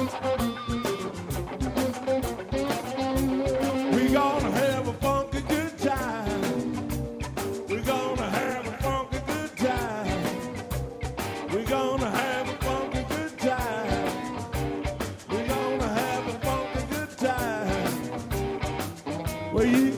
We gonna have a funky good time. We gonna have a funky good time. We gonna have a funky good time. We gonna have a funky good time. Well, you